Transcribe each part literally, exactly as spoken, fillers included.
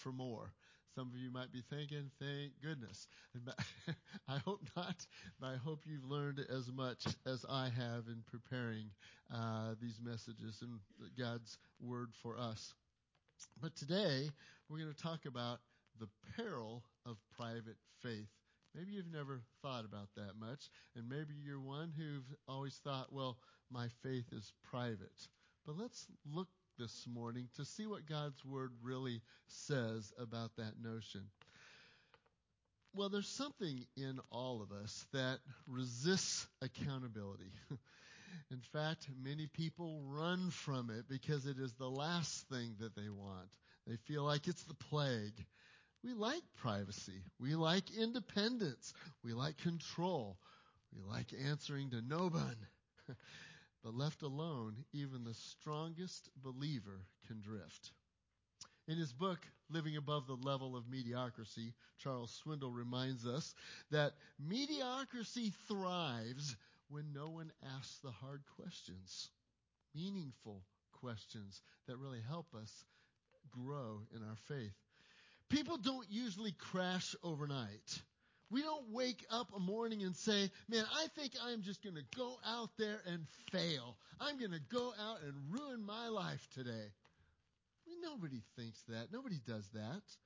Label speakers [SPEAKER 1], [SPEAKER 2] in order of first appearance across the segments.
[SPEAKER 1] for more. Some of you might be thinking, thank goodness. I hope not, but I hope you've learned as much as I have in preparing uh, these messages and God's word for us. But today, we're going to talk about the peril of private faith. Maybe you've never thought about that much, and maybe you're one who've always thought, well, my faith is private. But let's look this morning to see what God's word really says about that notion. Well, there's something in all of us that resists accountability. In fact, many people run from it because it is the last thing that they want. They feel like it's the plague. We like privacy. We like independence. We like control. We like answering to no one. But left alone, even the strongest believer can drift. In his book, Living Above the Level of Mediocrity, Charles Swindoll reminds us that mediocrity thrives when no one asks the hard questions, meaningful questions that really help us grow in our faith. People don't usually crash overnight. We don't wake up a morning and say, man, I think I'm just going to go out there and fail. I'm going to go out and ruin my life today. I mean, nobody thinks that. Nobody does that.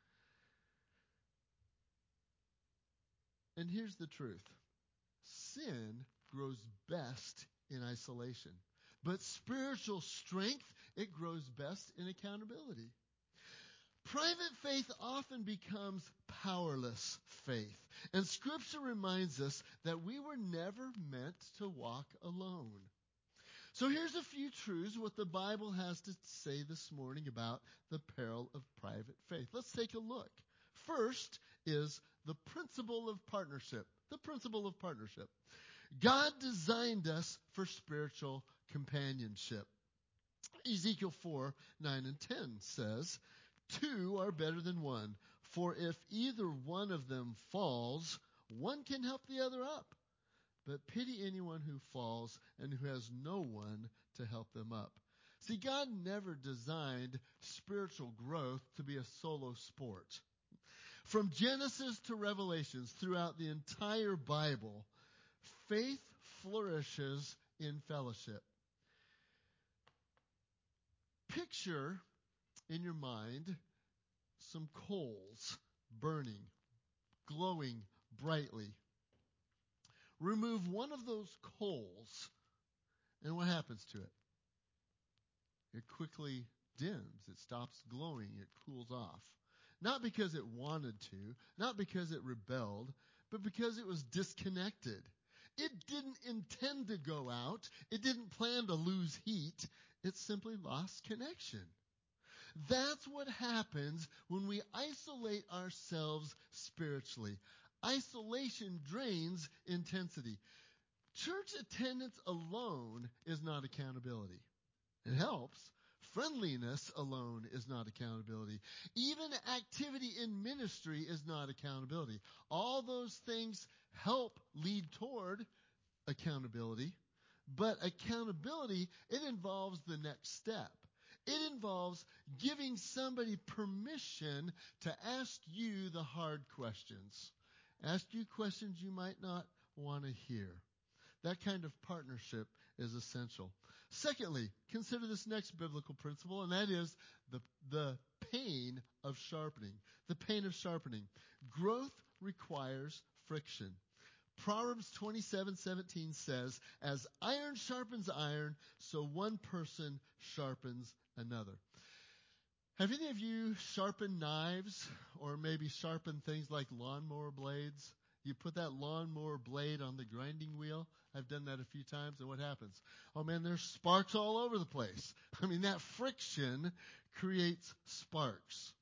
[SPEAKER 1] And here's the truth. Sin grows best in isolation. But spiritual strength, it grows best in accountability. Private faith often becomes powerless faith. And Scripture reminds us that we were never meant to walk alone. So here's a few truths, what the Bible has to say this morning about the peril of private faith. Let's take a look. First is the principle of partnership. The principle of partnership. God designed us for spiritual companionship. Ezekiel four, nine and ten says, two are better than one, for if either one of them falls, one can help the other up. But pity anyone who falls and who has no one to help them up. See, God never designed spiritual growth to be a solo sport. From Genesis to Revelations, throughout the entire Bible, faith flourishes in fellowship. Picture in your mind some coals burning, glowing brightly. Remove one of those coals, and what happens to it? It quickly dims. It stops glowing. It cools off. Not because it wanted to, not because it rebelled, but because it was disconnected. It didn't intend to go out. It didn't plan to lose heat. It simply lost connection. That's what happens when we isolate ourselves spiritually. Isolation drains intensity. Church attendance alone is not accountability. It helps. Friendliness alone is not accountability. Even activity in ministry is not accountability. All those things help lead toward accountability. But accountability, it involves the next step. It involves giving somebody permission to ask you the hard questions. Ask you questions you might not want to hear. That kind of partnership is essential. Secondly, consider this next biblical principle, and that is the, the pain of sharpening. The pain of sharpening. Growth requires friction. Proverbs twenty-seven seventeen says, as iron sharpens iron, so one person sharpens another. Have any of you sharpened knives or maybe sharpened things like lawnmower blades? You put that lawnmower blade on the grinding wheel. I've done that a few times, and what happens? Oh man, there's sparks all over the place. I mean, that friction creates sparks.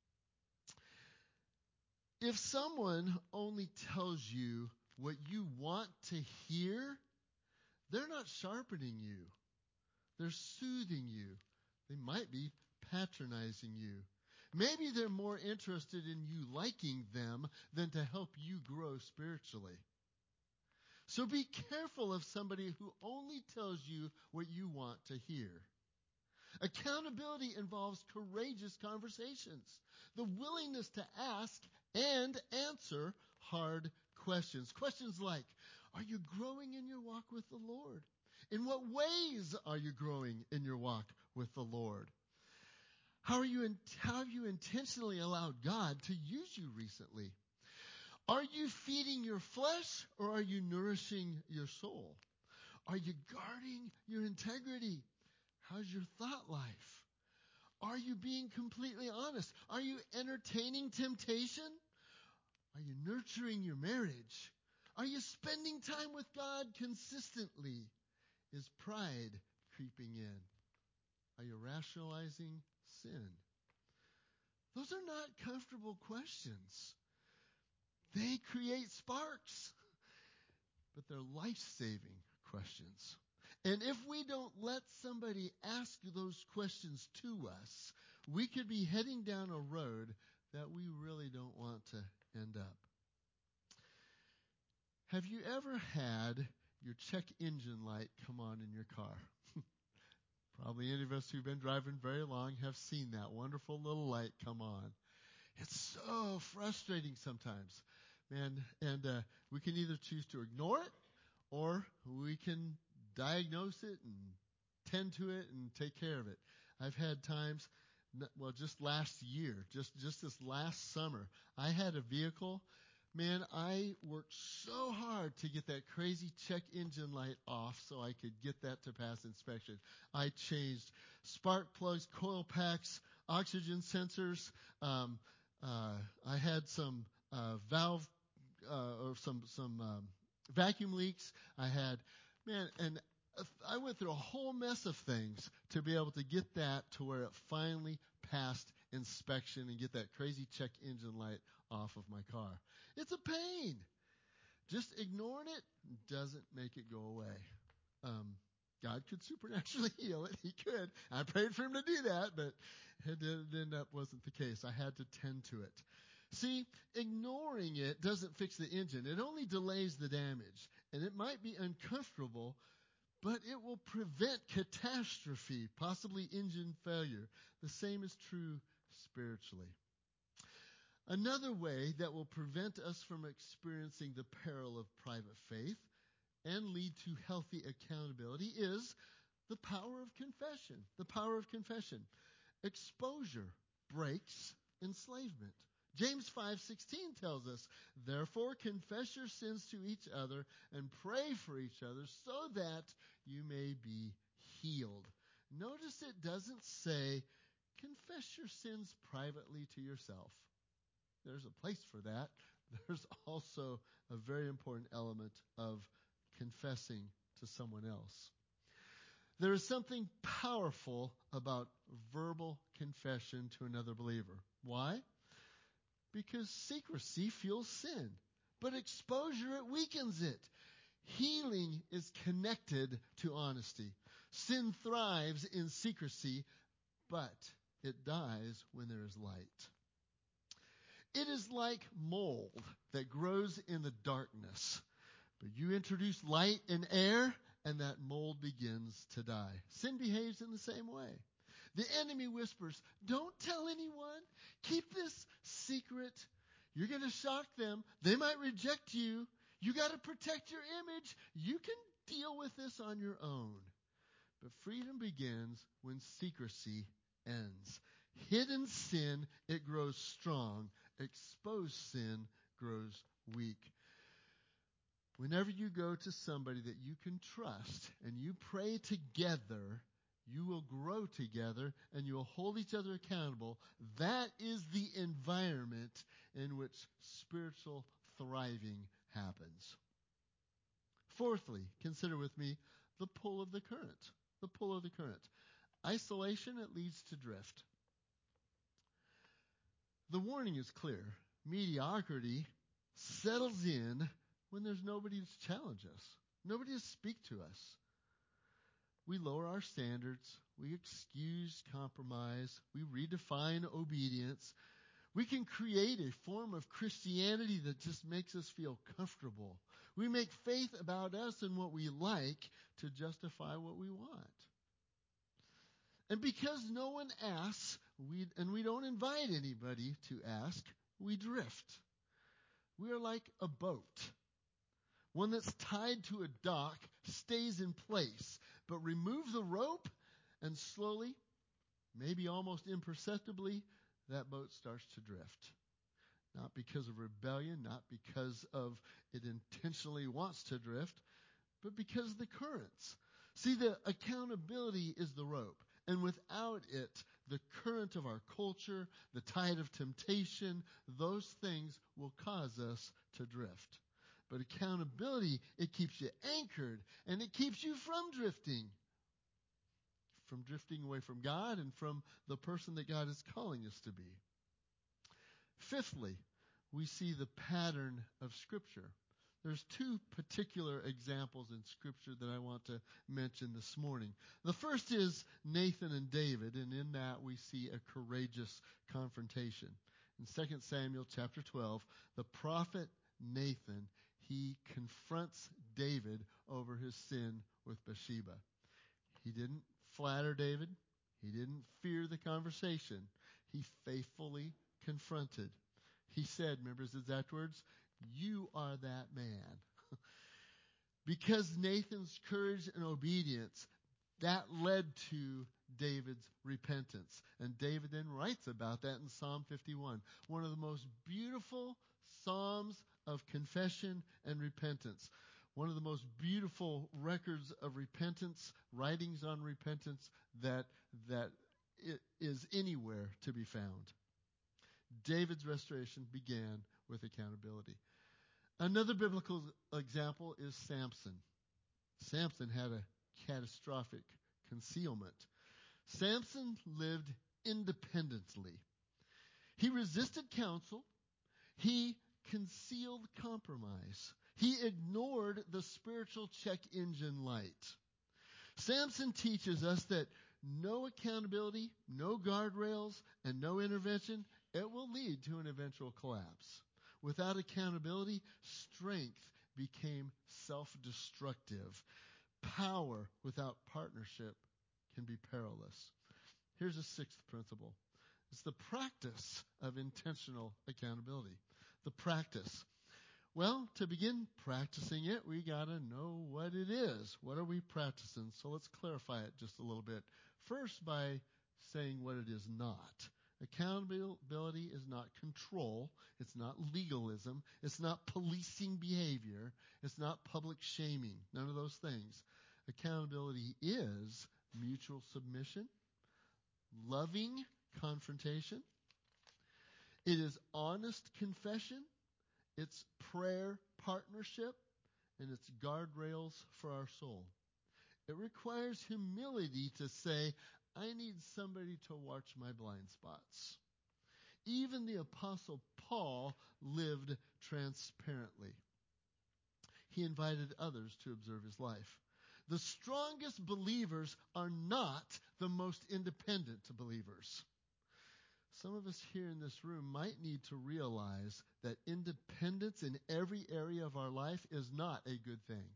[SPEAKER 1] If someone only tells you what you want to hear, they're not sharpening you. They're soothing you. They might be patronizing you. Maybe they're more interested in you liking them than to help you grow spiritually. So be careful of somebody who only tells you what you want to hear. Accountability involves courageous conversations, the willingness to ask and answer hard questions. Questions like, are you growing in your walk with the Lord? In what ways are you growing in your walk with the Lord? How are you in, how have you intentionally allowed God to use you recently? Are you feeding your flesh or are you nourishing your soul? Are you guarding your integrity? How's your thought life? Are you being completely honest? Are you entertaining temptation? Are you nurturing your marriage? Are you spending time with God consistently? Is pride creeping in? Are you rationalizing sin? Those are not comfortable questions. They create sparks, but they're life-saving questions. And if we don't let somebody ask those questions to us, we could be heading down a road that we really don't want to end up. Have you ever had your check engine light come on in your car? Probably any of us who've been driving very long have seen that wonderful little light come on. It's so frustrating sometimes, man. And uh, we can either choose to ignore it or we can diagnose it and tend to it and take care of it. I've had times, well, just last year, just, just this last summer, I had a vehicle. Man, I worked so hard to get that crazy check engine light off so I could get that to pass inspection. I changed spark plugs, coil packs, oxygen sensors. Um, uh, I had some uh, valve uh, or some some um, vacuum leaks. I had, man, and I went through a whole mess of things to be able to get that to where it finally passed inspection and get that crazy check engine light off of my car. It's a pain. Just ignoring it doesn't make it go away. Um, God could supernaturally heal it. He could. I prayed for him to do that, but it ended up wasn't the case. I had to tend to it. See, ignoring it doesn't fix the engine. It only delays the damage. And it might be uncomfortable, but it will prevent catastrophe, possibly engine failure. The same is true spiritually. Another way that will prevent us from experiencing the peril of private faith and lead to healthy accountability is the power of confession. The power of confession. Exposure breaks enslavement. James five sixteen tells us, therefore confess your sins to each other and pray for each other so that you may be healed. Notice it doesn't say confess your sins privately to yourself. There's a place for that. There's also a very important element of confessing to someone else. There is something powerful about verbal confession to another believer. Why? Because secrecy fuels sin, but exposure, it weakens it. Healing is connected to honesty. Sin thrives in secrecy, but it dies when there is light. It is like mold that grows in the darkness. But you introduce light and air, and that mold begins to die. Sin behaves in the same way. The enemy whispers, don't tell anyone. Keep this secret. You're going to shock them. They might reject you. You got to protect your image. You can deal with this on your own. But freedom begins when secrecy ends. Hidden sin, it grows strong. Exposed sin grows weak. Whenever you go to somebody that you can trust and you pray together, you will grow together and you will hold each other accountable. That is the environment in which spiritual thriving happens. Fourthly, consider with me the pull of the current. The pull of the current. Isolation, it leads to drift. The warning is clear. Mediocrity settles in when there's nobody to challenge us, nobody to speak to us. We lower our standards. We excuse compromise. We redefine obedience. We can create a form of Christianity that just makes us feel comfortable. We make faith about us and what we like to justify what we want. And because no one asks, we, and we don't invite anybody to ask, we drift. We are like a boat. One that's tied to a dock stays in place, but remove the rope and slowly, maybe almost imperceptibly, that boat starts to drift. Not because of rebellion, not because of it intentionally wants to drift, but because of the currents. See, the accountability is the rope. And without it, the current of our culture, the tide of temptation, those things will cause us to drift. But accountability, it keeps you anchored, and it keeps you from drifting. From drifting away from God and from the person that God is calling us to be. Fifthly, we see the pattern of Scripture. There's two particular examples in Scripture that I want to mention this morning. The first is Nathan and David, and in that we see a courageous confrontation. In Second Samuel chapter twelve, the prophet Nathan, he confronts David over his sin with Bathsheba. He didn't flatter David. He didn't fear the conversation. He faithfully confronted. He said, remember his exact words, "You are that man." Because Nathan's courage and obedience, that led to David's repentance. And David then writes about that in Psalm fifty-one, one of the most beautiful psalms of confession and repentance. One of the most beautiful records of repentance, writings on repentance that that is anywhere to be found. David's restoration began with accountability. Another biblical example is Samson. Samson had a catastrophic concealment. Samson lived independently. He resisted counsel. He concealed compromise. He ignored the spiritual check engine light. Samson teaches us that no accountability, no guardrails, and no intervention, it will lead to an eventual collapse. Without accountability, strength became self-destructive. Power without partnership can be perilous. Here's a sixth principle. It's the practice of intentional accountability. The practice. Well, to begin practicing it, we got to know what it is. What are we practicing? So let's clarify it just a little bit. First, by saying what it is not. Accountability is not control. It's not legalism. It's not policing behavior. It's not public shaming. None of those things. Accountability is mutual submission, loving confrontation. It is honest confession. It's prayer partnership, and it's guardrails for our soul. It requires humility to say, I need somebody to watch my blind spots. Even the Apostle Paul lived transparently. He invited others to observe his life. The strongest believers are not the most independent believers. Some of us here in this room might need to realize that independence in every area of our life is not a good thing.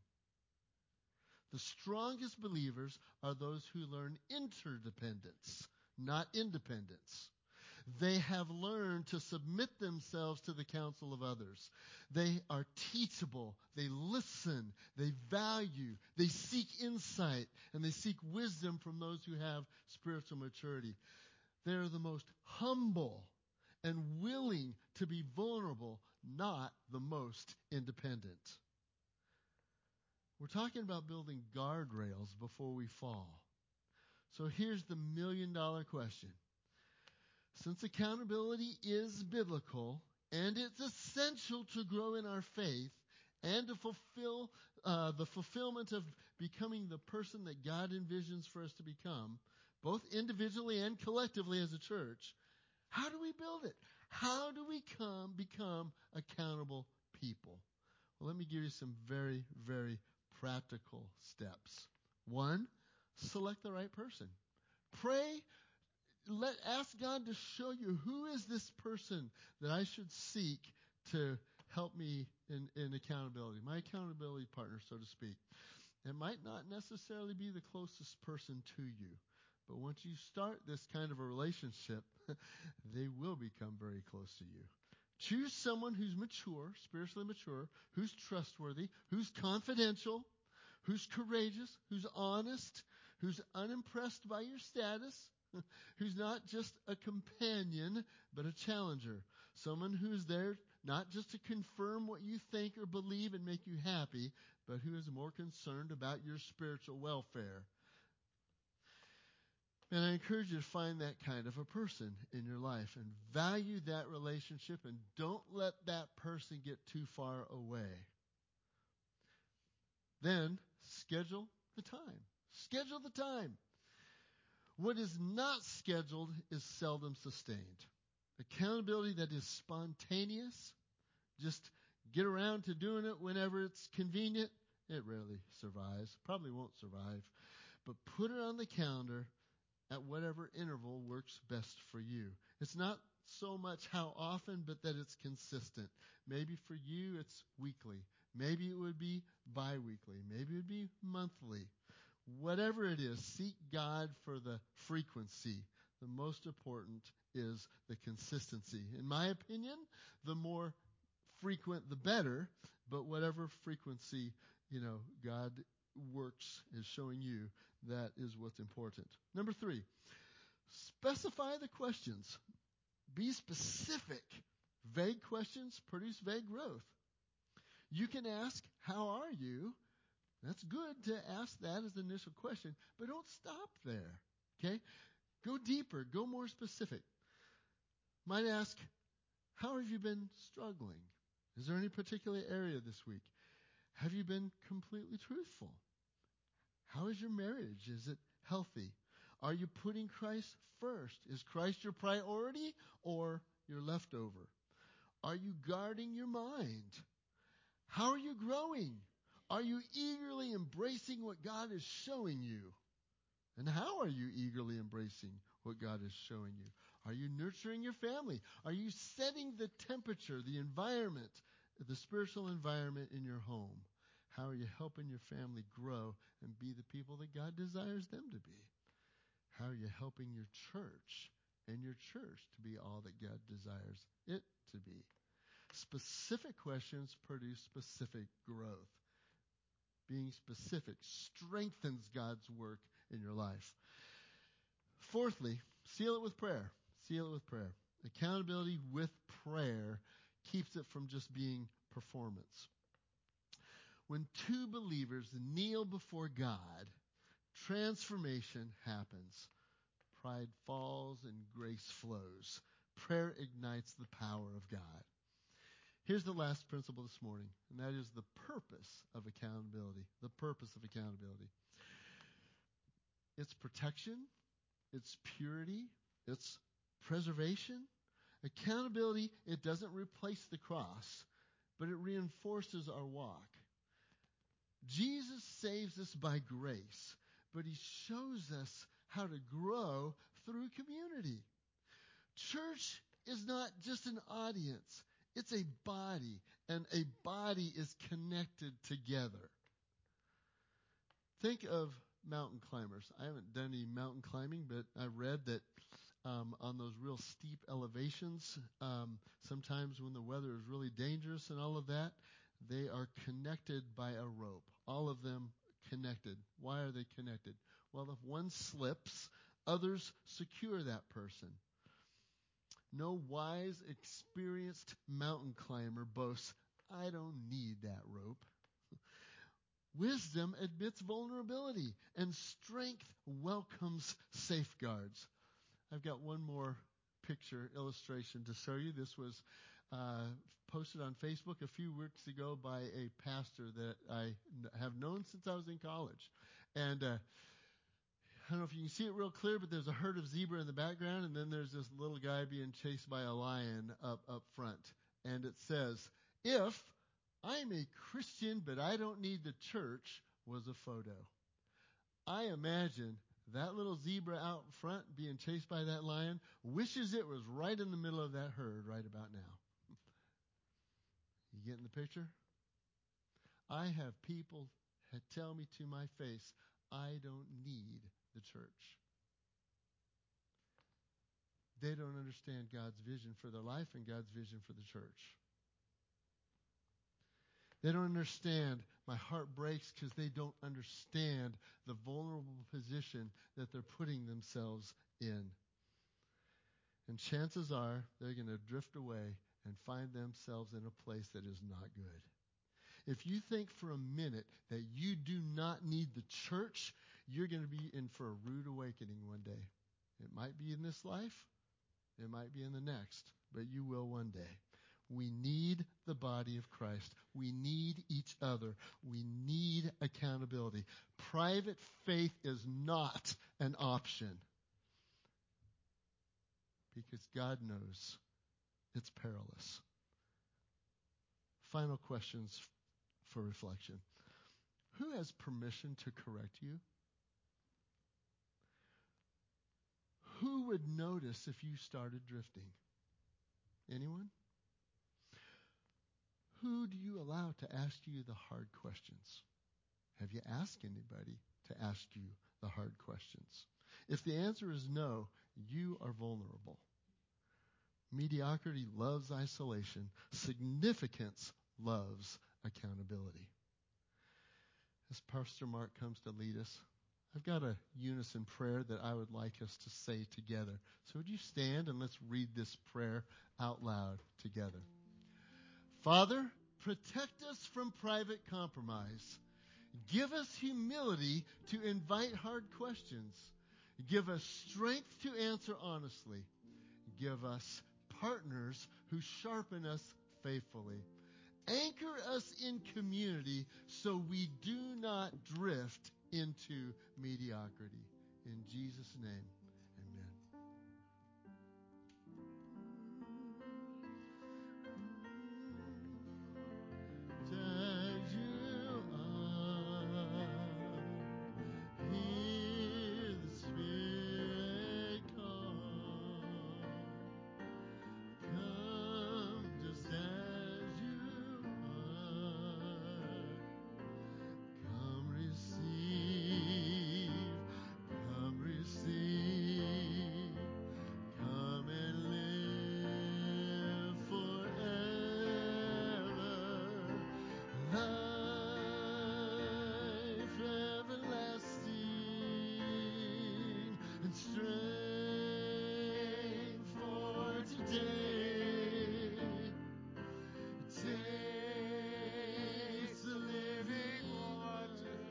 [SPEAKER 1] The strongest believers are those who learn interdependence, not independence. They have learned to submit themselves to the counsel of others. They are teachable. They listen. They value. They seek insight. And they seek wisdom from those who have spiritual maturity. They're the most humble and willing to be vulnerable, not the most independent. We're talking about building guardrails before we fall. So here's the million dollar question. Since accountability is biblical and it's essential to grow in our faith and to fulfill uh, the fulfillment of becoming the person that God envisions for us to become, both individually and collectively as a church, how do we build it? How do we come become accountable people? Well, let me give you some very, very practical steps. One, select the right person. Pray, let ask God to show you who is this person that I should seek to help me in, in accountability, my accountability partner, so to speak. It might not necessarily be the closest person to you, But once you start this kind of a relationship, they will become very close to you. Choose someone who's mature, spiritually mature, who's trustworthy, who's confidential, who's courageous, who's honest, who's unimpressed by your status, who's not just a companion, but a challenger. Someone who's there not just to confirm what you think or believe and make you happy, but who is more concerned about your spiritual welfare. And I encourage you to find that kind of a person in your life and value that relationship, and don't let that person get too far away. Then schedule the time. Schedule the time. What is not scheduled is seldom sustained. Accountability that is spontaneous, just get around to doing it whenever it's convenient, it rarely survives. Probably won't survive. But put it on the calendar at whatever interval works best for you. It's not so much how often, but that it's consistent. Maybe for you it's weekly. Maybe it would be bi-weekly. Maybe it would be monthly. Whatever it is, seek God for the frequency. The most important is the consistency. In my opinion, the more frequent, the better. But whatever frequency, you know, God works is showing you, that is what's important. Number three, specify the questions. Be specific. Vague questions produce vague growth. You can ask, how are you? That's good to ask that as the initial question, but don't stop there. Okay? Go deeper. Go more specific. Might ask, how have you been struggling? Is there any particular area this week? Have you been completely truthful? How is your marriage? Is it healthy? Are you putting Christ first? Is Christ your priority or your leftover? Are you guarding your mind? How are you growing? Are you eagerly embracing what God is showing you? And how are you eagerly embracing what God is showing you? Are you nurturing your family? Are you setting the temperature, the environment, the spiritual environment in your home? How are you helping your family grow and be the people that God desires them to be? How are you helping your church and your church to be all that God desires it to be? Specific questions produce specific growth. Being specific strengthens God's work in your life. Fourthly, seal it with prayer. Seal it with prayer. Accountability with prayer keeps it from just being performance. When two believers kneel before God, transformation happens. Pride falls and grace flows. Prayer ignites the power of God. Here's the last principle this morning, and that is the purpose of accountability. The purpose of accountability. It's protection, it's purity, it's preservation. Accountability, it doesn't replace the cross, but it reinforces our walk. Jesus saves us by grace, but he shows us how to grow through community. Church is not just an audience. It's a body, and a body is connected together. Think of mountain climbers. I haven't done any mountain climbing, but I read that um, on those real steep elevations, um, sometimes when the weather is really dangerous and all of that, they are connected by a rope. All of them connected. Why are they connected? Well, if one slips, others secure that person. No wise, experienced mountain climber boasts, I don't need that rope. Wisdom admits vulnerability, and strength welcomes safeguards. I've got one more picture illustration to show you. This was uh, posted on Facebook a few weeks ago by a pastor that I have known since I was in college. And uh, I don't know if you can see it real clear, but there's a herd of zebra in the background, and then there's this little guy being chased by a lion up, up front. And it says, if I'm a Christian, but I don't need the church, was a photo. I imagine that little zebra out front being chased by that lion wishes it was right in the middle of that herd right about now. You getting the picture? I have people tell me to my face, I don't need the church. they don't understand God's vision for their life and God's vision for the church. They don't understand. My heart breaks because they don't understand the vulnerable position that they're putting themselves in. And chances are they're going to drift away and find themselves in a place that is not good. If you think for a minute that you do not need the church, you're going to be in for a rude awakening one day. It might be in this life. It might be in the next. But you will one day. We need the body of Christ. We need each other. We need accountability. Private faith is not an option. Because God knows it's perilous. Final questions for reflection. Who has permission to correct you? Who would notice if you started drifting? Anyone? Who do you allow to ask you the hard questions? Have you asked anybody to ask you the hard questions? If the answer is no, you are vulnerable. Mediocrity loves isolation. Significance loves accountability. As Pastor Mark comes to lead us, I've got a unison prayer that I would like us to say together. So would you stand and let's read this prayer out loud together. Father, protect us from private compromise. Give us humility to invite hard questions. Give us strength to answer honestly. Give us partners who sharpen us faithfully. Anchor us in community so we do not drift into mediocrity. In Jesus' name, amen. As you are, hear the Spirit come. Come just as you are. Come receive, come receive, come and live forever. Life everlasting and strength for today. Taste the living water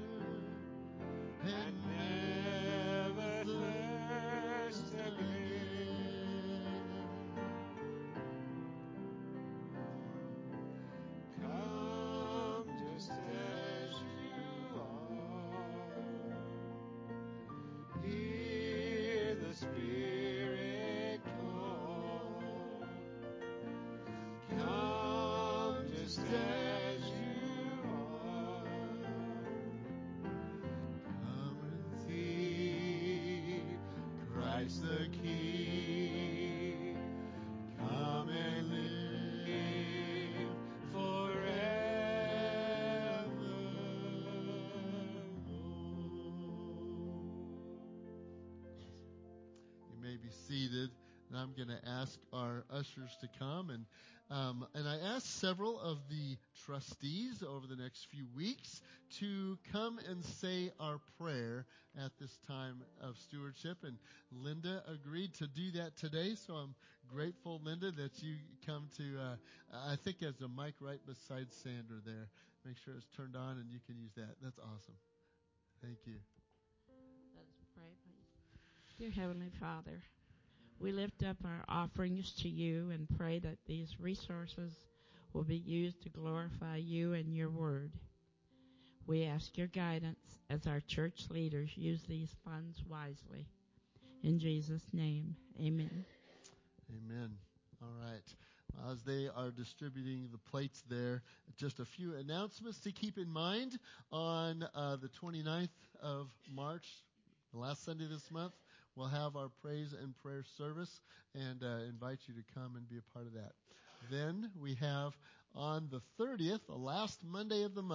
[SPEAKER 1] and never thirst again. Come just as you are. Hear the Spirit call. Come just as you are. Come receive Christ the King. Come and live forevermore. You may be seated. And I'm going to ask our ushers to come. And um, and I asked several of the trustees over the next few weeks to come and say our prayer at this time of stewardship. And Linda agreed to do that today. So I'm grateful, Linda, that you come to, uh, I think there's a mic right beside Sandra there. Make sure it's turned on and you can use that. That's awesome. Thank you.
[SPEAKER 2] Let us pray, please. Dear Heavenly Father, we lift up our offerings to you and pray that these resources will be used to glorify you and your word. We ask your guidance as our church leaders use these funds wisely. In Jesus' name, amen.
[SPEAKER 1] Amen. All right. As they are distributing the plates there, just a few announcements to keep in mind. On uh, the twenty-ninth of March, the last Sunday this month, we'll have our praise and prayer service and uh, invite you to come and be a part of that. Then we have on the thirtieth, the last Monday of the month,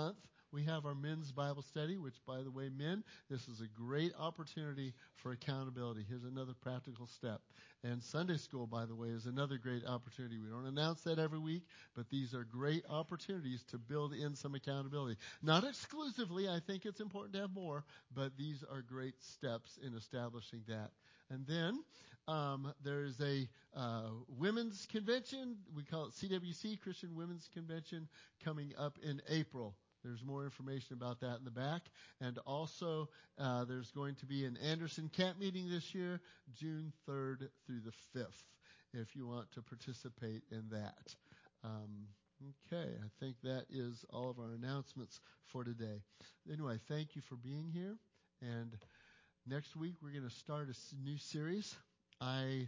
[SPEAKER 1] we have our men's Bible study, which, by the way, men, this is a great opportunity for accountability. Here's another practical step. And Sunday school, by the way, is another great opportunity. We don't announce that every week, but these are great opportunities to build in some accountability. Not exclusively, I think it's important to have more, but these are great steps in establishing that. And then um, there's a uh, women's convention. We call it C W C, Christian Women's Convention, coming up in April. There's more information about that in the back. And also, uh, there's going to be an Anderson Camp meeting this year, June third through the fifth, if you want to participate in that. Um, okay, I think that is all of our announcements for today. Anyway, thank you for being here. And next week, we're going to start a new series. I